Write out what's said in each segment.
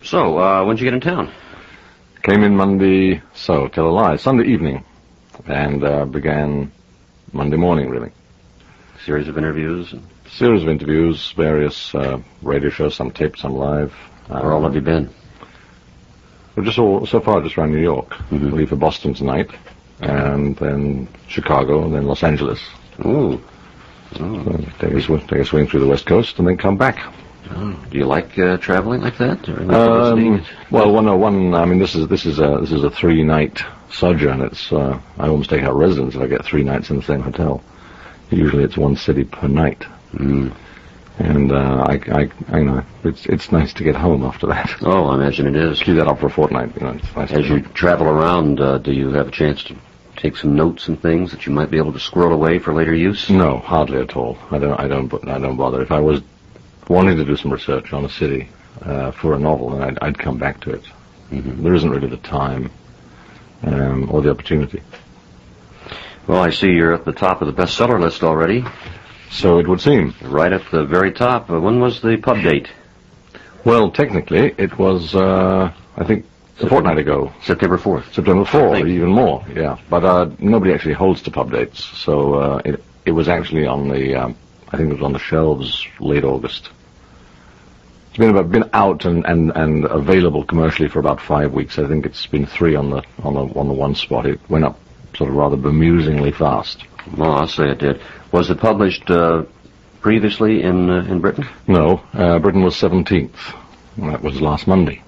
So, when'd you get in town? Came in Monday, tell a lie, Sunday evening, and began Monday morning, really. Series of interviews? Series of interviews, various radio shows, some taped, some live. Where all have you been? We're so far just around New York. Mm-hmm. Leave for Boston tonight, and then Chicago, and then Los Angeles. Ooh. So take a swing through the West Coast, and then come back. Oh. Do you like traveling like that? This is a 3-night sojourn. It's I almost take out residence if I get 3 nights in the same hotel. Usually it's one city per night. Mm. And I know it's nice to get home after that. Oh, I imagine it is. Keep that up for a fortnight. It's nice. As you travel around, do you have a chance to take some notes and things that you might be able to squirrel away for later use? No, hardly at all. I don't bother. If I was wanting to do some research on a city for a novel, then I'd come back to it. Mm-hmm. There isn't really the time or the opportunity. Well, I see you're at the top of the bestseller list already. So it would seem. Right at the very top. When was the pub date? Well, technically, it was, I think, a fortnight ago. September 4th. September 4th, even more, yeah. But nobody actually holds to pub dates, so it was actually on the, I think it was on the shelves late August. It's been out and available commercially for about 5 weeks. I think it's been 3 on the one spot. It went up sort of rather bemusingly fast. Well, I'll say it did. Was it published previously in Britain? No, Britain was 17th. That was last Monday,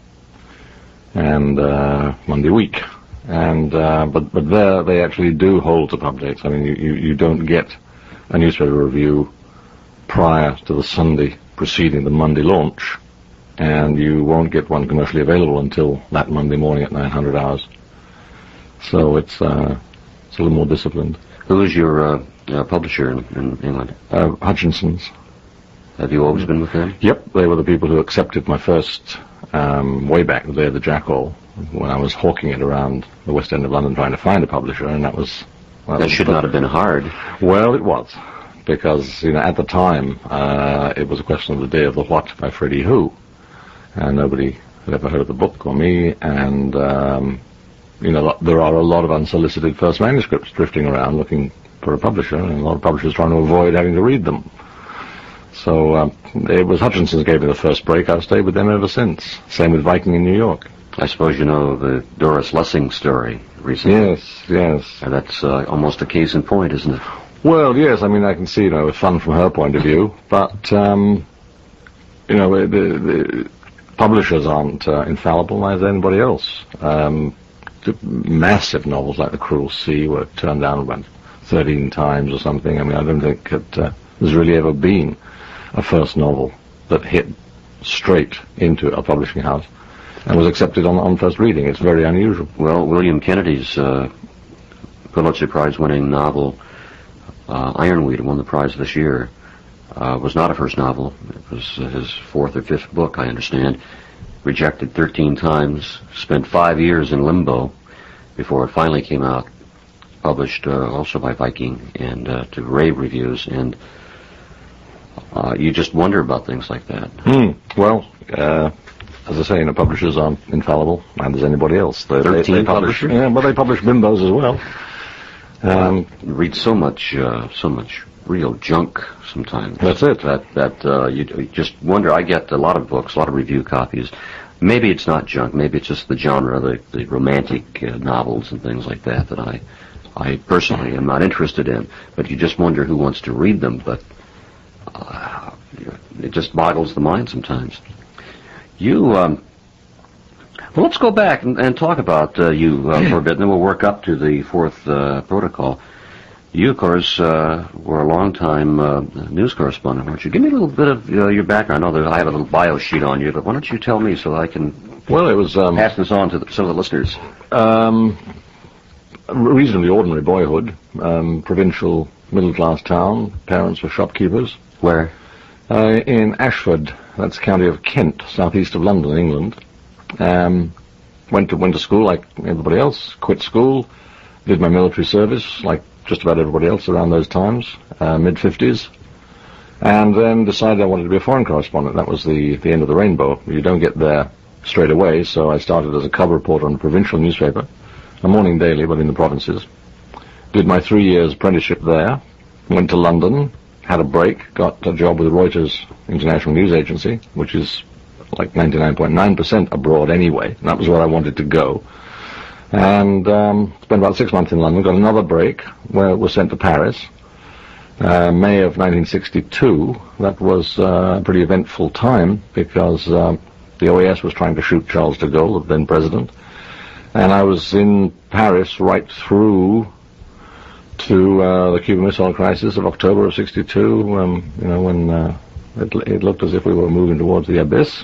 and Monday week. And but there they actually do hold to pub dates. I mean, you don't get a newspaper review prior to the Sunday preceding the Monday launch, and you won't get one commercially available until that Monday morning at 900 hours. So it's a little more disciplined. Who is your publisher in England? Hutchinson's. Have you always been with them? Yep, they were the people who accepted my first, way back the day of the Jackal, when I was hawking it around the West End of London trying to find a publisher, and that was... That should not have been hard. Well, it was, because, at the time, it was a question of the Day of the What by Freddie Who, and nobody had ever heard of the book or me, and... there are a lot of unsolicited first manuscripts drifting around looking for a publisher, and a lot of publishers trying to avoid having to read them. So it was Hutchinson's gave me the first break. I've stayed with them ever since. Same with Viking in New York. I suppose you know the Doris Lessing story recently. Yes. And that's almost a case in point, isn't it? Well, yes. I mean, I can see, it was fun from her point of view, but, the publishers aren't infallible, neither is anybody else. Massive novels like The Cruel Sea were turned down about 13 times or something. I mean, I don't think that there's really ever been a first novel that hit straight into a publishing house and was accepted on first reading. It's very unusual. Well, William Kennedy's Pulitzer Prize-winning novel, Ironweed, won the prize this year, was not a first novel. It was his 4th or 5th book, I understand. Rejected 13 times, spent 5 years in limbo before it finally came out, published also by Viking and to rave reviews, and you just wonder about things like that. Well, as I say, publishers aren't infallible, and as anybody else. They publish, but they publish bimbos as well. You read so much real junk sometimes. That's it. That you just wonder. I get a lot of books, a lot of review copies. Maybe it's not junk. Maybe it's just the genre, the romantic novels and things like that I personally am not interested in. But you just wonder who wants to read them. But it just boggles the mind sometimes. Well, let's go back and talk about you for a bit, and then we'll work up to the 4th protocol. You, of course, were a long-time news correspondent, weren't you? Give me a little bit of your background. I know I have a little bio sheet on you, but why don't you tell me so I can it was pass this on to some of the listeners? Reasonably ordinary boyhood, provincial middle-class town, parents were shopkeepers. Where? In Ashford, that's the county of Kent, southeast of London, England. Went to school like everybody else, quit school, did my military service like just about everybody else around those times, mid-50s, and then decided I wanted to be a foreign correspondent. That was the end of the rainbow. You don't get there straight away, so I started as a cub reporter on a provincial newspaper, a morning daily, but in the provinces. Did my 3 years apprenticeship there, went to London, had a break, got a job with Reuters International News Agency, which is like 99.9% abroad anyway, and that was where I wanted to go. And spent about 6 months in London, got another break, where was sent to Paris. May of 1962, that was a pretty eventful time, because the OAS was trying to shoot Charles de Gaulle, the then president, and I was in Paris right through to the Cuban Missile Crisis of October of '62, when it looked as if we were moving towards the abyss.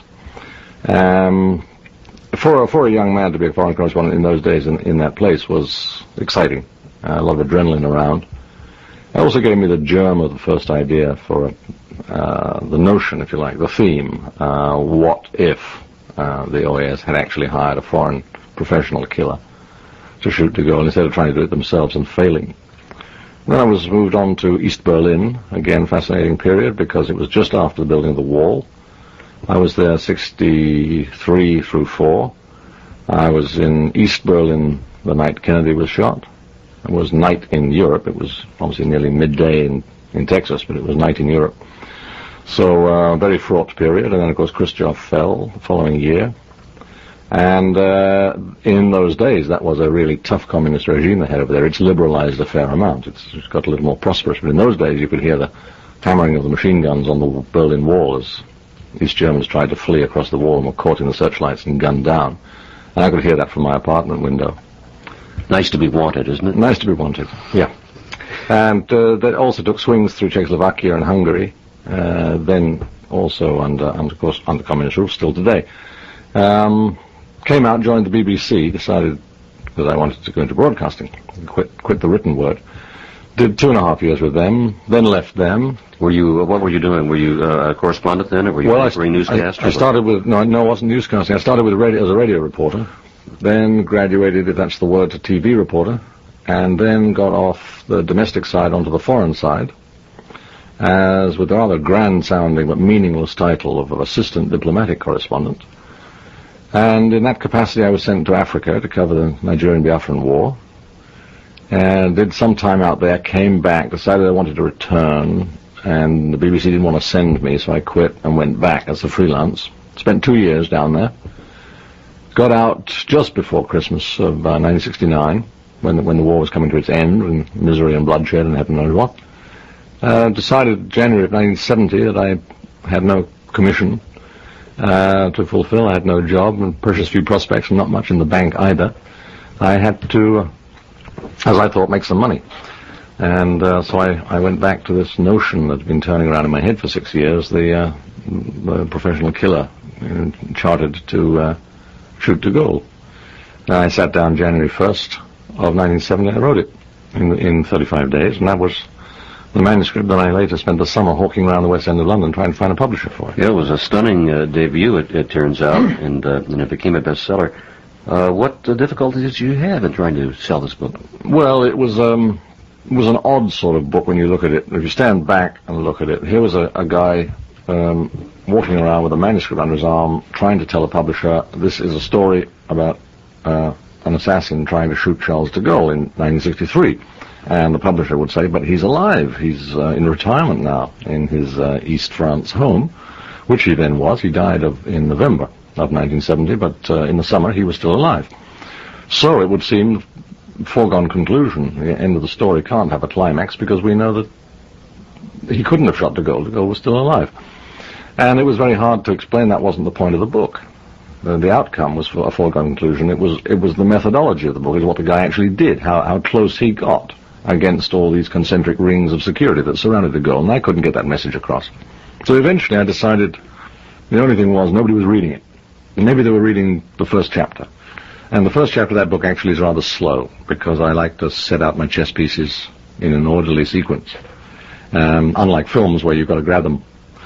For a young man to be a foreign correspondent in those days in that place was exciting. A lot of adrenaline around. It also gave me the germ of the first idea for the notion, if you like, the theme. What if the OAS had actually hired a foreign professional killer to shoot de Gaulle instead of trying to do it themselves and failing? Then I was moved on to East Berlin, again fascinating period because it was just after the building of the wall. I was there 63 through 4. I was in East Berlin the night Kennedy was shot. It was night in Europe. It was obviously nearly midday in Texas, but it was night in Europe. So very fraught period. And then, of course, Khrushchev fell the following year. And in those days, that was a really tough communist regime they had over there. It's liberalized a fair amount. It's got a little more prosperous. But in those days, you could hear the hammering of the machine guns on the Berlin Wall as East Germans tried to flee across the wall and were caught in the searchlights and gunned down. And I could hear that from my apartment window. Nice to be wanted, isn't it? Nice to be wanted, yeah. And that also took swings through Czechoslovakia and Hungary, then also under communist rule, still today. Came out, joined the BBC, decided that I wanted to go into broadcasting, quit the written word. Did 2.5 years with them, then left them. What were you doing? Were you a correspondent then, or were you a newscaster? I started with, no, it wasn't newscasting. I started with as a radio reporter, then graduated, if that's the word, to TV reporter, and then got off the domestic side onto the foreign side, as with the rather grand-sounding but meaningless title of assistant diplomatic correspondent. And in that capacity I was sent to Africa to cover the Nigerian-Biafran War, and did some time out there, came back, decided I wanted to return, and the BBC didn't want to send me, so I quit and went back as a freelance. Spent 2 years down there. Got out just before Christmas of 1969, when the war was coming to its end, and misery and bloodshed and heaven knows what. Decided January of 1970 that I had no commission to fulfill. I had no job and precious few prospects and not much in the bank either. I had to, as I thought, make some money. And so I went back to this notion that had been turning around in my head for 6 years, the professional killer chartered to shoot de Gaulle. I sat down January 1st of 1970. I wrote it in 35 days, and that was the manuscript that I later spent the summer hawking around the West End of London trying to find a publisher for it. Yeah, it was a stunning debut, it turns out, and it became a bestseller. What difficulties did you have in trying to sell this book? Well, it was an odd sort of book when you look at it. If you stand back and look at it, here was a guy walking around with a manuscript under his arm, trying to tell a publisher, this is a story about an assassin trying to shoot Charles de Gaulle in 1963. And the publisher would say, but he's alive. He's in retirement now in his East France home, which he then was. He died in November of 1970, but in the summer he was still alive. So it would seem foregone conclusion. The end of the story can't have a climax because we know that he couldn't have shot de Gaulle. De Gaulle was still alive. And it was very hard to explain that wasn't the point of the book. The outcome was a foregone conclusion. It was the methodology of the book, is what the guy actually did, how close he got against all these concentric rings of security that surrounded de Gaulle, and I couldn't get that message across. So eventually I decided the only thing was nobody was reading it. Maybe they were reading the first chapter. And the first chapter of that book actually is rather slow, because I like to set out my chess pieces in an orderly sequence. Unlike films where you've got to grab them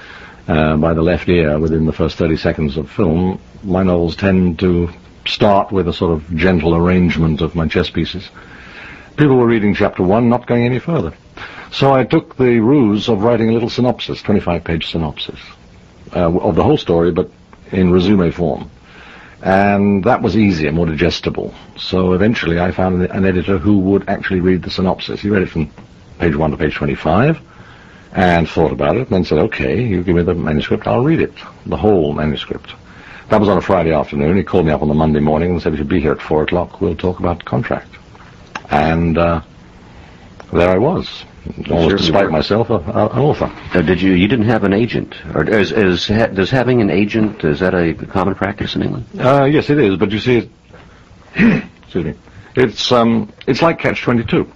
by the left ear within the first 30 seconds of film, my novels tend to start with a sort of gentle arrangement of my chess pieces. People were reading chapter 1, not going any further. So I took the ruse of writing a little synopsis, 25-page synopsis, of the whole story, but in resume form. And that was easier, more digestible. So eventually I found an editor who would actually read the synopsis. He read it from page 1 to page 25 and thought about it and then said, okay, you give me the manuscript, I'll read it, the whole manuscript. That was on a Friday afternoon. He called me up on the Monday morning and said, if you'd be here at 4 o'clock, we'll talk about the contract. And there I was, almost despite myself, an author. You didn't have an agent? Or does having an agent, is that a common practice in England? Yes, it is, but you see, excuse me, it's like Catch-22.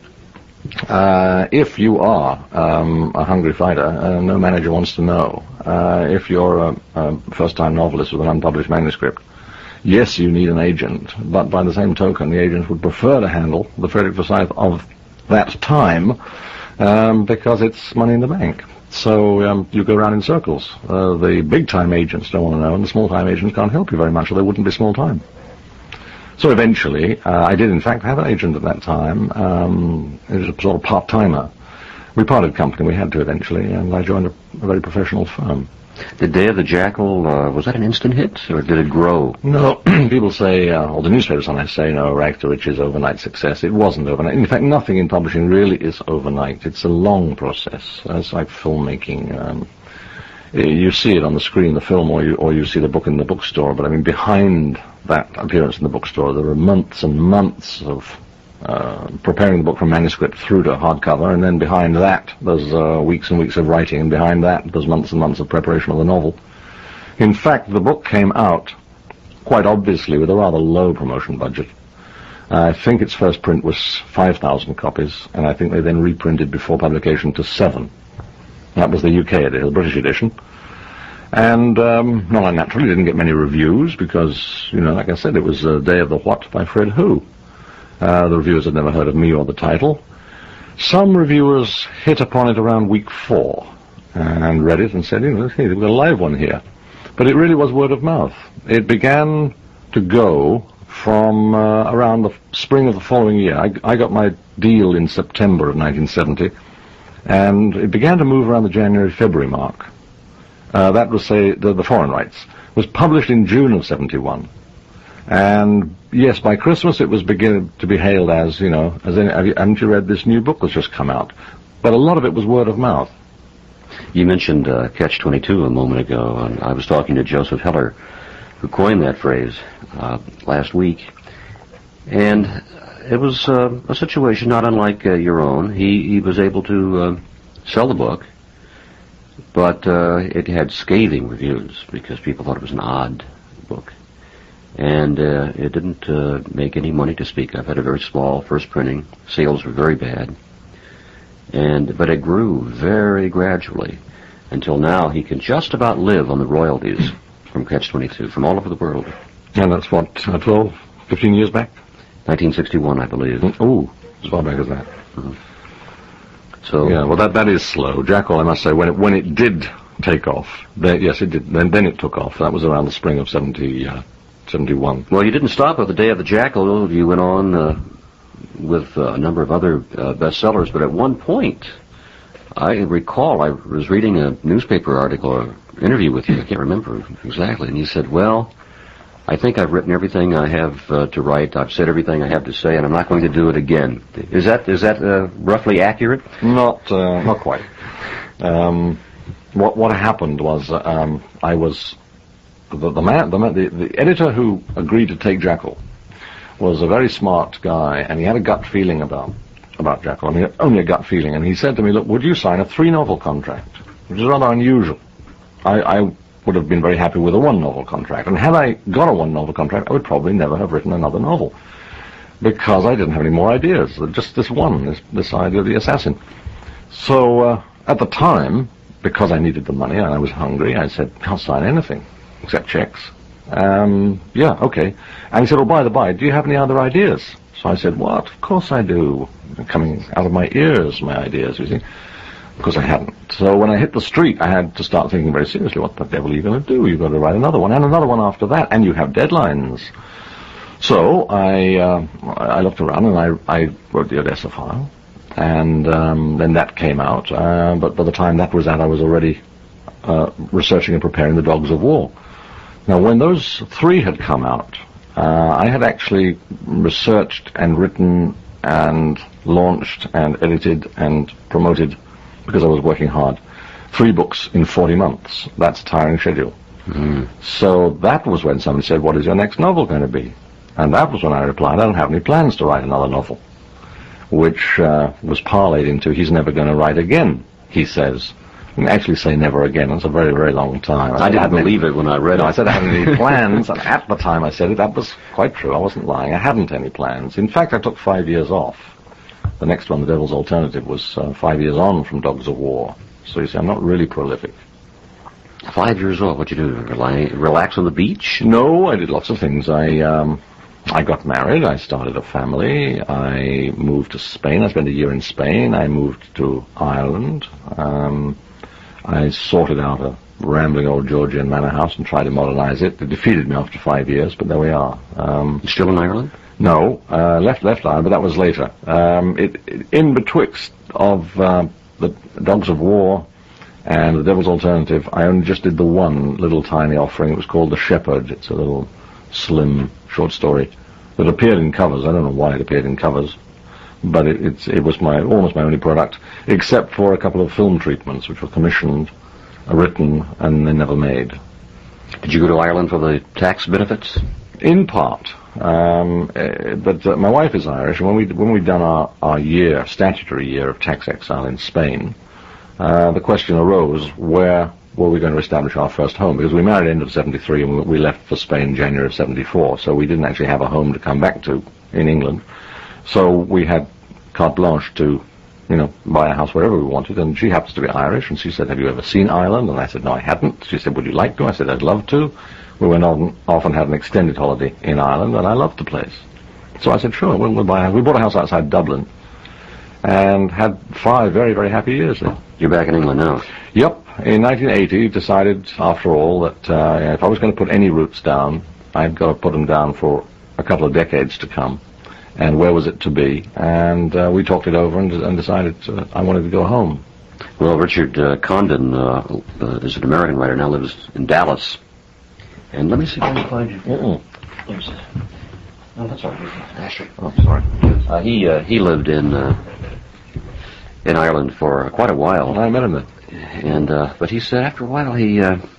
If you are a hungry fighter, no manager wants to know. If you're a first-time novelist with an unpublished manuscript, yes, you need an agent, but by the same token, the agent would prefer to handle the Frederick Forsyth of that time because it's money in the bank. So you go around in circles. The big-time agents don't want to know, and the small-time agents can't help you very much, or they wouldn't be small-time. So eventually, I did in fact have an agent at that time. It was a sort of part-timer. We parted company, we had to eventually, and I joined a very professional firm. The Day of the Jackal, was that an instant hit, or did it grow? No, people say, or the newspapers sometimes say, Rags to Riches overnight success. It wasn't overnight. In fact, nothing in publishing really is overnight. It's a long process. It's like filmmaking. You see it on the screen, the film, or you see the book in the bookstore, but I mean, behind that appearance in the bookstore, there are months and months of preparing the book from manuscript through to hardcover, and then behind that there's weeks and weeks of writing, and behind that there's months and months of preparation of the novel. In fact, the book came out quite obviously with a rather low promotion budget. I think its first print was 5,000 copies, and I think they then reprinted before publication to 7. That was the UK edition, the British edition. And not unnaturally, didn't get many reviews because, like I said, it was Day of the What by Fred Hu. The reviewers had never heard of me or the title. Some reviewers hit upon it around week 4 and read it and said, hey, we've got a live one here. But it really was word of mouth. It began to go from around the spring of the following year. I got my deal in September of 1970, and it began to move around the January-February mark. That was, say, the foreign rights. It was published in June of 71. And yes, by Christmas it was beginning to be hailed as, haven't you read this new book that's just come out? But a lot of it was word of mouth. You mentioned Catch-22 a moment ago, and I was talking to Joseph Heller, who coined that phrase last week. And it was a situation not unlike your own. He was able to sell the book, but it had scathing reviews because people thought it was an odd book. And it didn't make any money to speak of. It had a very small first printing. Sales were very bad. But it grew very gradually until now he can just about live on the royalties from Catch-22 from all over the world. And that's what, 12, 15 years back? 1961, I believe. Oh, as far back as that. Mm-hmm. So yeah, well, that is slow. Jackal, I must say, when it did take off, yes, it did. Then it took off. That was around the spring of 71. Well, you didn't stop at the Day of the Jackal. You went on with a number of other bestsellers, but at one point, I recall I was reading a newspaper article or interview with you. I can't remember exactly, and you said, "Well, I think I've written everything I have to write. I've said everything I have to say, and I'm not going to do it again." Is that roughly accurate? Not quite. What happened was I was the editor who agreed to take Jackal was a very smart guy, and he had a gut feeling about Jackal. I mean, only a gut feeling. And he said to me, "Look, would you sign a 3-novel contract?" Which is rather unusual. I would have been very happy with a 1-novel contract. And had I got a 1-novel contract, I would probably never have written another novel, because I didn't have any more ideas. Just this one, this idea of the assassin. So at the time, because I needed the money and I was hungry, I said, "I'll sign anything except checks." Yeah, okay. And he said, "Oh, by the by, do you have any other ideas?" So I said, "What? Of course I do." Coming out of my ears, my ideas, you see. Because I hadn't. So when I hit the street, I had to start thinking very seriously, what the devil are you going to do? You've got to write another one, and another one after that, and you have deadlines. So I looked around, and I wrote the Odessa File, and then that came out. But by the time that was out, I was already researching and preparing the Dogs of War. Now, when those 3 had come out, I had actually researched and written and launched and edited and promoted, because I was working hard, 3 books in 40 months. That's a tiring schedule. So that was when somebody said, what is your next novel going to be? And that was when I replied, I don't have any plans to write another novel, which was parlayed into, he's never going to write again, he says. And actually say never again. It's a very, very long time. I didn't believe it when I read it. I said I hadn't any plans, and at the time I said it, that was quite true. I wasn't lying. I hadn't any plans. In fact, I took 5 years off. The next one, The Devil's Alternative, was 5 years on from Dogs of War. So you see, I'm not really prolific. 5 years old. What'd you do? Relax on the beach? No, I did lots of things. I got married. I started a family. I moved to Spain. I spent a year in Spain. I moved to Ireland. I sorted out a rambling old Georgian manor house and tried to modernize it. It defeated me after 5 years, but there we are. Still in Ireland? No, left Ireland, but that was later. In betwixt of the Dogs of War and The Devil's Alternative, I only just did the one little tiny offering. It was called The Shepherd. It's a little slim short story that appeared in covers. I don't know why it appeared in covers, but it was almost my only product, except for a couple of film treatments which were commissioned, written, and then never made. Did you go to Ireland for the tax benefits? In part, but my wife is Irish, and when we'd done our statutory year of tax exile in Spain, the question arose, where were we going to establish our first home? Because we married end of 73 and we left for Spain January of 74, so we didn't actually have a home to come back to in England. So we had carte blanche to, buy a house wherever we wanted, and she happens to be Irish, and she said, have you ever seen Ireland? And I said, no, I hadn't. She said, would you like to? I said, I'd love to. We went on off and had an extended holiday in Ireland, and I loved the place. So I said, sure, we'll buy a house. We bought a house outside Dublin, and had 5 very, very happy years there. You're back in England now? Yep. In 1980, decided, after all, that if I was going to put any roots down, I'd got to put them down for a couple of decades to come. And where was it to be? And we talked it over and decided I wanted to go home. Well, Richard Condon is an American writer, now lives in Dallas. And let me see if I can find you. Mm-mm. No, that's all right. Ashley. Oh, sorry. He lived in Ireland for quite a while. I met him there. And but he said after a while he,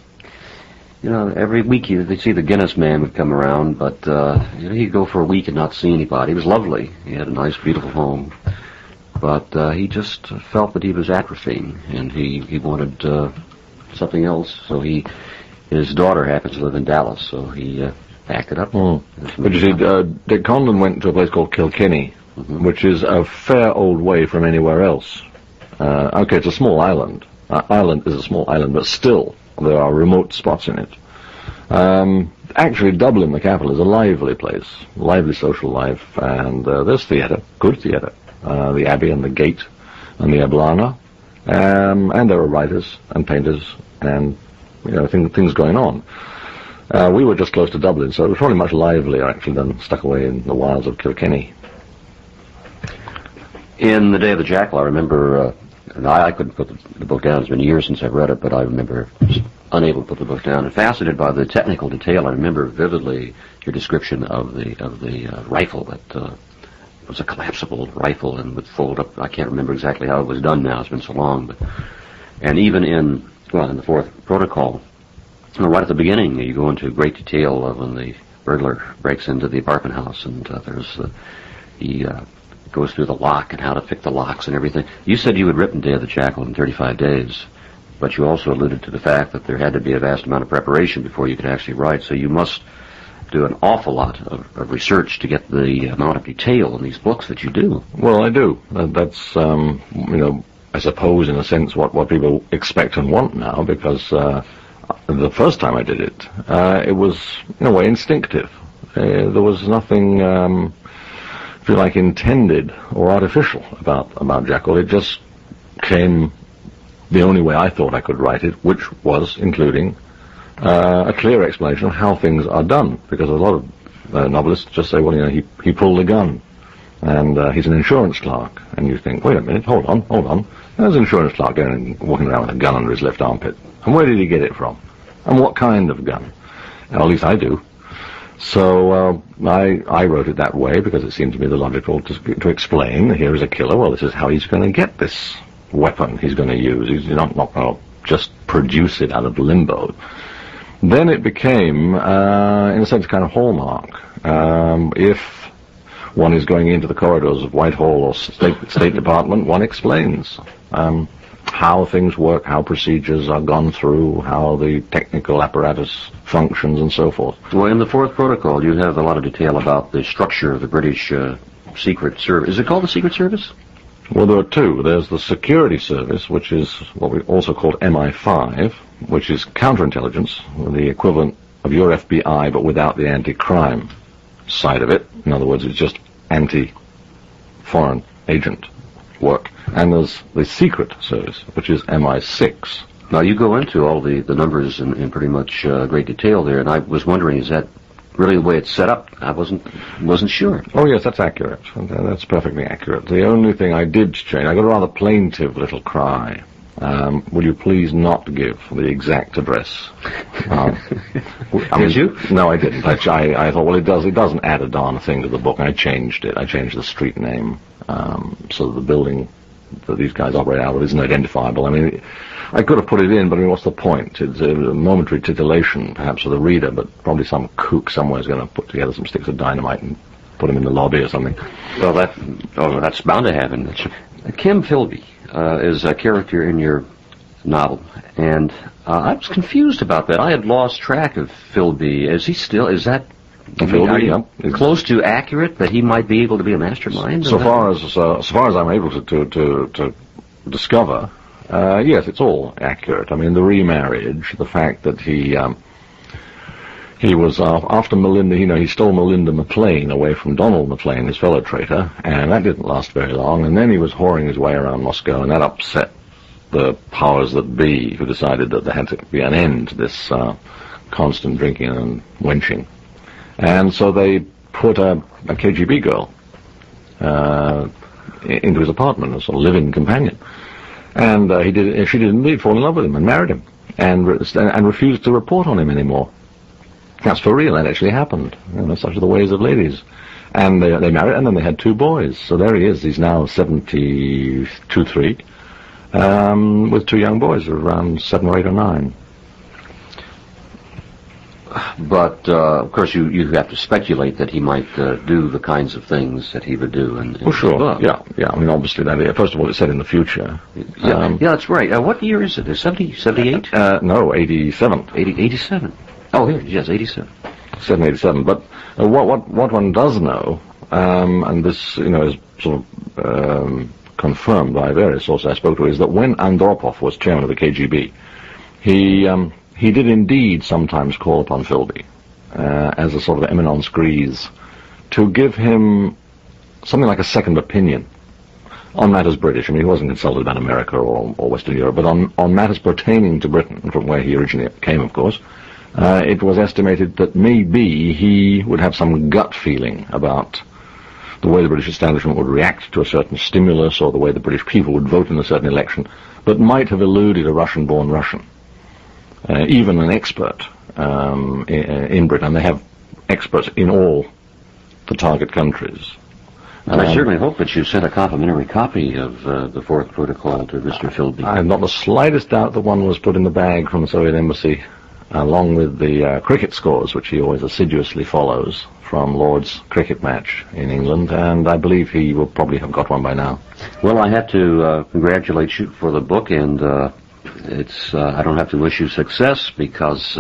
every week they'd see the Guinness man would come around, but he'd go for a week and not see anybody. He was lovely. He had a nice, beautiful home, but he just felt that he was atrophying, and he wanted something else. So his daughter happens to live in Dallas, so he packed it up. But you see, Dick Condon went to a place called Kilkenny, which is a fair old way from anywhere else. Okay, it's a small island. Ireland is a small island, but still, there are remote spots in it. Actually, Dublin, the capital, is a lively place, lively social life, and there's theatre, good theatre. The Abbey and the Gate and the Eblana, and there are writers and painters and things going on. We were just close to Dublin, so it was probably much livelier actually than stuck away in the wilds of Kilkenny. In The Day of the Jackal, I remember, I couldn't put the book down. It's been years since I've read it, but I remember just unable to put the book down. And fascinated by the technical detail, I remember vividly your description of the rifle that was a collapsible rifle and would fold up. I can't remember exactly how it was done now. It's been so long. And even in the fourth protocol, right at the beginning, you go into great detail of when the burglar breaks into the apartment house, and he goes through the lock and how to pick the locks and everything. You said you had written Day of the Jackal in 35 days, but you also alluded to the fact that there had to be a vast amount of preparation before you could actually write, so you must do an awful lot of research to get the amount of detail in these books that you do. Well, I do. That's, I suppose, in a sense, what people expect and want now, because the first time I did it, it was, in a way, instinctive. There was nothing, if you like, intended or artificial about Jackal. It just came the only way I thought I could write it, which was including a clear explanation of how things are done, because a lot of novelists just say, well, he pulled a gun, and he's an insurance clerk, and you think, wait a minute, hold on, there's an insurance clerk walking around with a gun under his left armpit, and where did he get it from, and what kind of gun? At least I do. So I wrote it that way because it seemed to me the logical to explain, here is a killer, well, this is how he's going to get this weapon he's going to use. He's not going to just produce it out of limbo. Then it became, in a sense, kind of hallmark. If one is going into the corridors of Whitehall or State Department, one explains how things work, how procedures are gone through, how the technical apparatus functions, and so forth. Well, in the Fourth Protocol, you have a lot of detail about the structure of the British Secret Service. Is it called the Secret Service? Well, there are two. There's the Security Service, which is what we also called MI5, which is counterintelligence, the equivalent of your FBI, but without the anti-crime side of it. In other words, it's just anti-foreign agent work. And there's the Secret Service, which is MI6. Now, you go into all the numbers in pretty much great detail there, and I was wondering, is that really the way it's set up? I wasn't sure. Oh, yes, that's accurate. That's perfectly accurate. The only thing I did change, I got a rather plaintive little cry. Will you please not give the exact address? Did you? No, I didn't. I thought, well, it doesn't add a darn thing to the book. I changed it. I changed the street name so that the building that these guys operate out of isn't identifiable. I mean, I could have put it in, but I mean, what's the point? It's a momentary titillation, perhaps, for the reader, but probably some kook somewhere is going to put together some sticks of dynamite and put them in the lobby or something. Well, that's bound to happen. Kim Philby is a character in your novel, and I was confused about that. I had lost track of Philby. Is that close to accurate that he might be able to be a mastermind? So far as I'm able to discover, yes, it's all accurate. I mean, the remarriage, the fact that he was after Melinda, he stole Melinda McLean away from Donald McLean, his fellow traitor, and that didn't last very long. And then he was whoring his way around Moscow, and that upset the powers that be, who decided that there had to be an end to this constant drinking and wenching. And so they put a KGB girl into his apartment, a sort of living companion. And she did indeed fall in love with him and married him, and refused to report on him anymore. That's for real. That actually happened. Such are the ways of ladies. And they married, and then they had two boys. So there he is. He's now 72, 3, with two young boys, around 7 or 8 or 9. But, of course, you have to speculate that he might do the kinds of things that he would do. Well, sure. Yeah. I mean, obviously, first of all, it's set in the future. Yeah, that's right. What year is it? 70, 78? No, 87. 87. Oh, here, yes, 87. 787. But what one does know, and this, is sort of confirmed by various sources I spoke to, is that when Andropov was chairman of the KGB, he did indeed sometimes call upon Philby as a sort of eminence grise to give him something like a second opinion on matters British. I mean, he wasn't consulted about America or Western Europe, but on matters pertaining to Britain, from where he originally came, of course. It was estimated that maybe he would have some gut feeling about the way the British establishment would react to a certain stimulus, or the way the British people would vote in a certain election, that might have eluded a Russian-born Russian. Even an expert in Britain. They have experts in all the target countries. I certainly hope that you sent a complimentary copy of the Fourth Protocol to Mr. Philby. I have not the slightest doubt that one was put in the bag from the Soviet embassy, along with the cricket scores, which he always assiduously follows from Lord's cricket match in England, and I believe he will probably have got one by now. Well, I have to congratulate you for the book, and I don't have to wish you success, because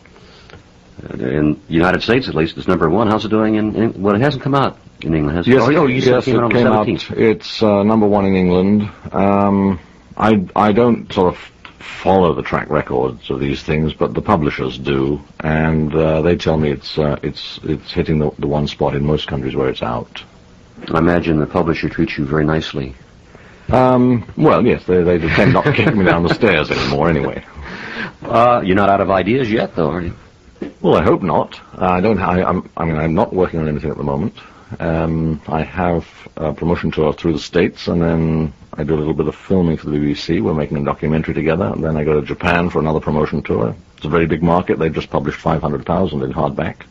in the United States, at least, it's #1. How's it doing in well, it hasn't come out in England, has it? Yes, yes, it came out. It's #1 in England. I don't sort of follow the track records of these things, but the publishers do, and they tell me it's hitting the one spot in most countries where it's out. I imagine the publisher treats you very nicely. Well, yes, they tend not to kick me down the stairs anymore, anyway. You're not out of ideas yet, though, are you? Well, I hope not. I'm not working on anything at the moment. I have a promotion tour through the States, and then I do a little bit of filming for the BBC. We're making a documentary together, and then I go to Japan for another promotion tour. It's a very big market. They've just published 500,000 in hardback.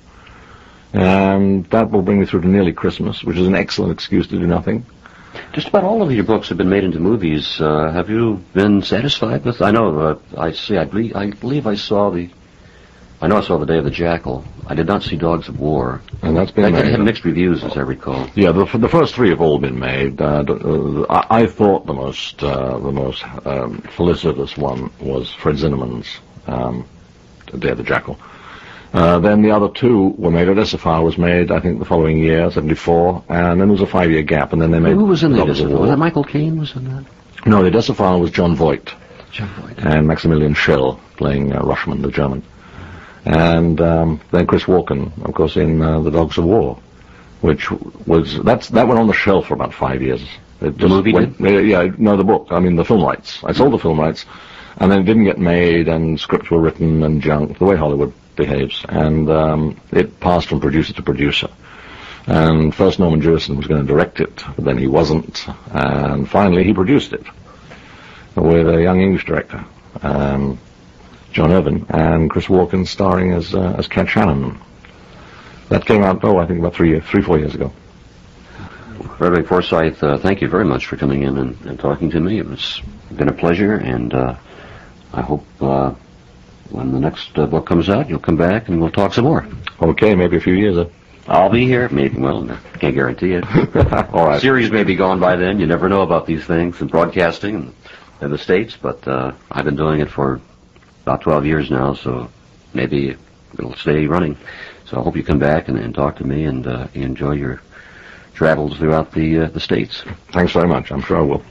And that will bring me through to nearly Christmas, which is an excellent excuse to do nothing. Just about all of your books have been made into movies. Have you been satisfied with? I know. I believe I saw the. I know I saw The Day of the Jackal. I did not see Dogs of War. And that's been That made. had mixed reviews, as I recall. Yeah, the first three have all been made. I thought the most felicitous one was Fred Zinnemann's The Day of the Jackal. Then the other two were made. Odessifar was made, I think, the following year, 74, and then there was a 5-year gap, and then they made... Who was in the Dogs of Odessifar? War. Was that Michael Caine was in that? No, the Odessifar was John Voight. John Voight. And Maximilian Schell playing Rushman, the German. And then Chris Walken, of course, in The Dogs of War, which was... that went on the shelf for about 5 years. It The movie went, yeah, no, the book. I mean, the film rights. I sold the film rights, and then it didn't get made, and scripts were written and junk, the way Hollywood behaves. And it passed from producer to producer. And first Norman Jewison was going to direct it, but then he wasn't. And finally he produced it with a young English director, John Irvin, and Chris Walken starring as Cat Shannon. That came out, I think about 4 years ago. Reverend Forsyth, thank you very much for coming in and talking to me. It's been a pleasure, and I hope when the next book comes out, you'll come back and we'll talk some more. Okay, maybe a few years. I'll be here. Maybe, well, can't guarantee it. All right. Series may be gone by then. You never know about these things and broadcasting in the States, but I've been doing it for about 12 years now, so maybe it'll stay running. So I hope you come back and talk to me and enjoy your travels throughout the States. Thanks very much. I'm sure I will.